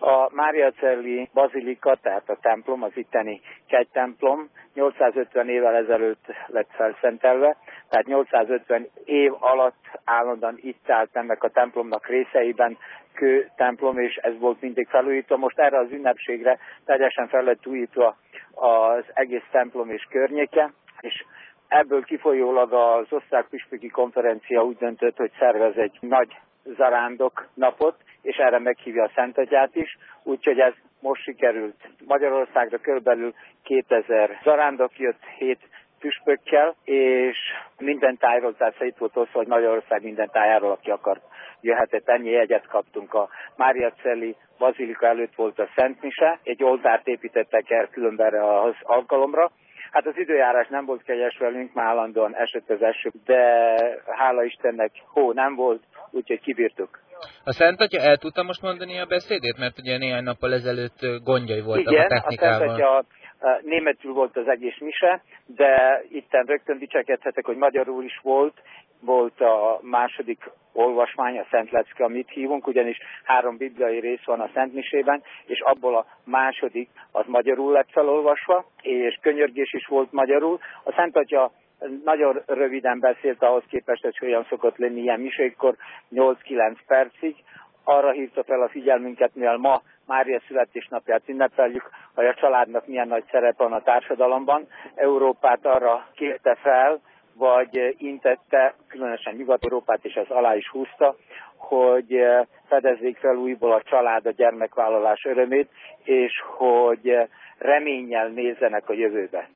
A Máriacelli bazilika, tehát a templom, az itteni kegytemplom 850 évvel ezelőtt lett felszentelve, tehát 850 év alatt állandóan itt állt ennek a templomnak részeiben kőtemplom, és ez volt mindig felújítva. Most erre az ünnepségre teljesen fel lett újítva az egész templom és környéke, és ebből kifolyólag az osztrák-püspöki konferencia úgy döntött, hogy szervez egy nagy zarándok napot, és erre meghívja a Szentatyát is, úgyhogy ez most sikerült. Magyarországra körülbelül 2000 zarándok jött 7 püspökkel, és minden tájról, tehát itt volt osztva, hogy Magyarország minden tájáról, aki akart, jöhetett. Ennyi jegyet kaptunk. A Máriacelli bazilika előtt volt a Szent Mise, egy oltárt építettek el különben az alkalomra. Hát az időjárás nem volt kegyes velünk, már állandóan esett az eső, de hála Istennek hó nem volt, úgyhogy kibírtuk. A Szent Atya el tudta most mondani a beszédét, mert ugye néhány nappal ezelőtt gondjai voltak a technikával. Igen, a Szent Atya németül volt az egész mise, de itten rögtön dicsekedhetek, hogy magyarul is volt a második olvasmány, a Szent Lecke, amit hívunk, ugyanis 3 bibliai rész van a Szent Misében, és abból a második az magyarul lett felolvasva, és könyörgés is volt magyarul. A Szent Atya nagyon röviden beszélt ahhoz képest, hogy hogyan szokott lenni ilyen misékkor, 8-9 percig. Arra hívta fel a figyelmünket, mivel ma Mária születésnapját ünnepeljük, hogy a családnak milyen nagy szerep van a társadalomban. Európát arra kérte fel, vagy intette, különösen Nyugat-Európát, és ez alá is húzta, hogy fedezzék fel újból a család, a gyermekvállalás örömét, és hogy reménnyel nézzenek a jövőbe.